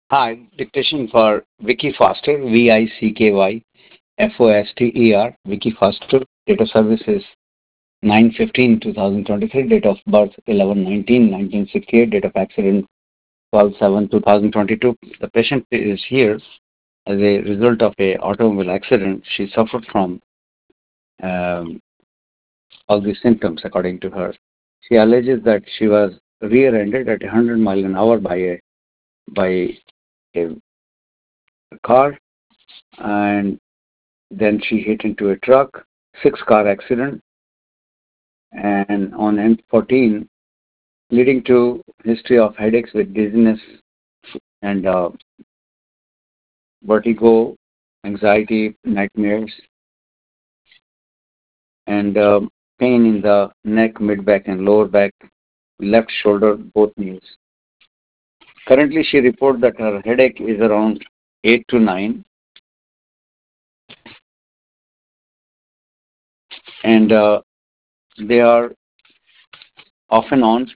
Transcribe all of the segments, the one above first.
Hi, dictation for Vicky Foster, Vickyfoster, Vicky Foster. Date of service is 9/15/2023. Date of birth 11/19/1968. Date of accident 12/7/2022. The patient is here as a result of a automobile accident. She suffered from um, all these symptoms, according to her. She alleges that she was rear-ended at 100 miles an hour by a car, and then she hit into a truck, six-car accident, and on N14, leading to history of headaches with dizziness and vertigo, anxiety, nightmares, and pain in the neck, mid-back, and lower back, left shoulder, both knees. Currently, she reports that her headache is around 8 to 9, and they are off and on,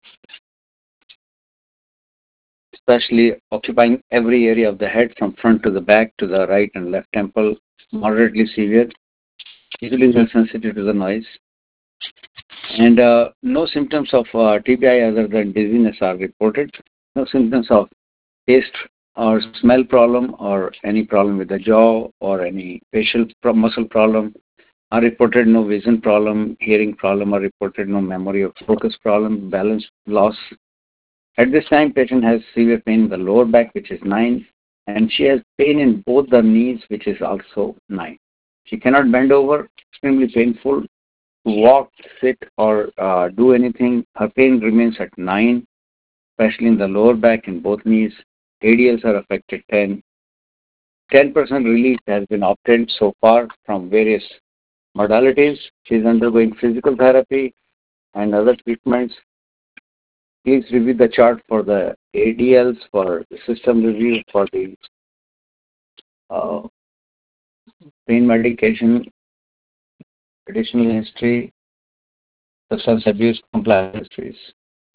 especially occupying every area of the head from front to the back to the right and left temple, moderately severe, usually they're sensitive to the noise. And no symptoms of TBI other than dizziness are reported. No symptoms of taste or smell problem or any problem with the jaw or any facial muscle problem are reported. No vision problem, hearing problem are reported. No memory or focus problem, balance loss. At this time, patient has severe pain in the lower back, which is 9, and she has pain in both the knees, which is also 9. She cannot bend over, extremely painful. To walk, sit, or do anything, her pain remains at 9, especially in the lower back and both knees. ADLs are affected 10. 10% relief has been obtained so far from various modalities. She is undergoing physical therapy and other treatments. Please review the chart for the ADLs, for the system review, for the uh, pain medication, additional history, substance abuse compliance histories.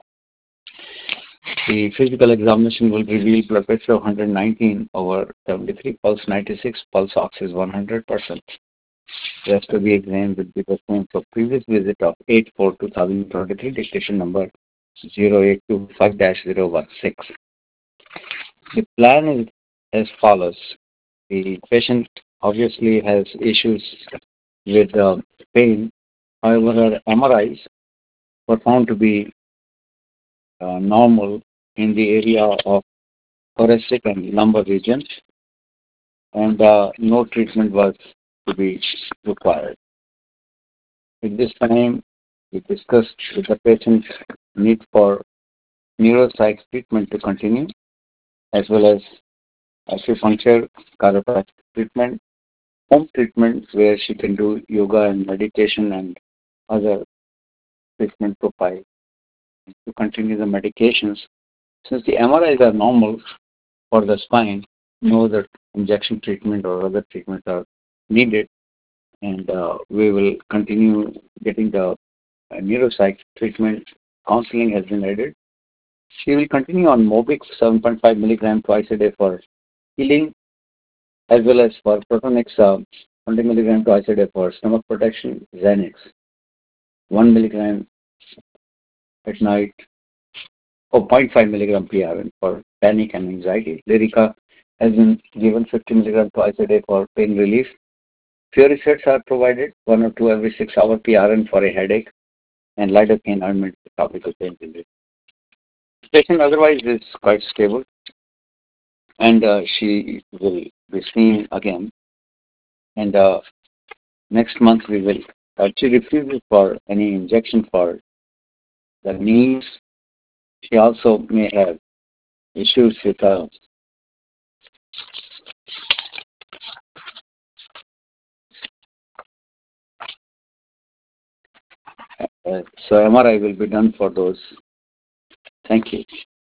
The physical examination will reveal blood pressure of 119 over 73, pulse 96, pulse ox is 100%. Rest of the exam will be the same for previous visit of 8/4/2023, dictation number 0825-016. The plan is as follows. The patient obviously has issues with pain. However, her MRIs were found to be normal in the area of thoracic and lumbar region, and no treatment was to be required. At this time, we discussed with the patient need for neuropsych treatment to continue, as well as acupuncture, chiropractic treatment, home treatment where she can do yoga and meditation and other treatment profile to continue the medications. Since the MRIs are normal for the spine, no other injection treatment or other treatments are needed, and we will continue getting the neuropsych treatment. Counseling has been added. She will continue on Mobix 7.5 milligram twice a day for healing, as well as for Protonix 20 milligram twice a day for stomach protection, Xanax 1 milligram at night, or zero point 0.5 milligram PRN for panic and anxiety. Lyrica has been given 50 milligram twice a day for pain relief. Furicets are provided, 1 or 2 every 6 hour PRN for a headache, and lidocaine ointment for topical pain relief. Patient otherwise is quite stable, and she will be seen again. And next month we will. She refuses for any injection for the knees. She also may have issues with so MRI will be done for those. Thank you.